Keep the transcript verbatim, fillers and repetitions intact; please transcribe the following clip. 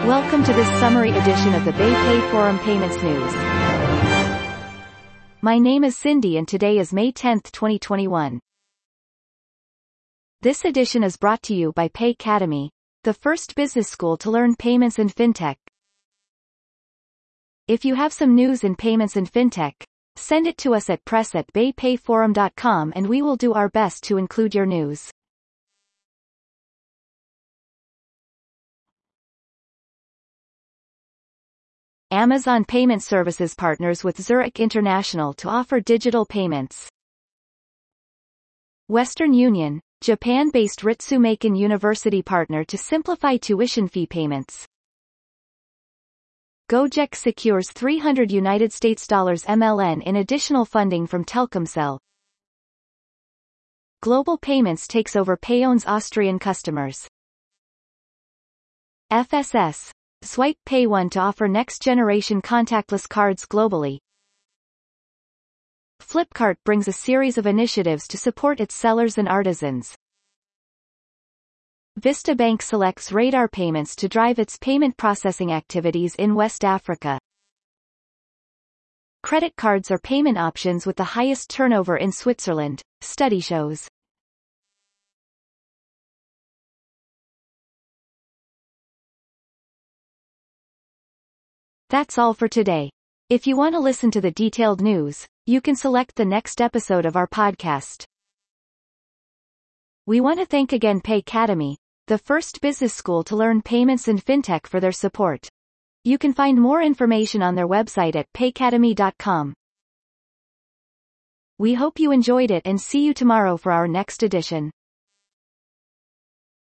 Welcome to this summary edition of the BayPay Forum Payments News. My name is Cindy and today is May tenth, twenty twenty-one. This edition is brought to you by Paycademy, the first business school to learn payments and fintech. If you have some news in payments and fintech, send it to us at press at baypayforum dot com and we will do our best to include your news. Amazon Payment Services partners with Zurich International to offer digital payments. Western Union, Japan-based Ritsumeikan University partner to simplify tuition fee payments. Gojek secures three hundred United States dollars M L N in additional funding from Telkomsel. Global Payments takes over Payon's Austrian customers. F S S, Swipe Pay One to offer next-generation contactless cards globally. Flipkart brings a series of initiatives to support its sellers and artisans. Vista Bank selects Radar Payments to drive its payment processing activities in West Africa. Credit cards are payment options with the highest turnover in Switzerland, study shows. That's all for today. If you want to listen to the detailed news, you can select the next episode of our podcast. We want to thank again Paycademy, the first business school to learn payments and fintech, for their support. You can find more information on their website at paycademy dot com. We hope you enjoyed it and see you tomorrow for our next edition.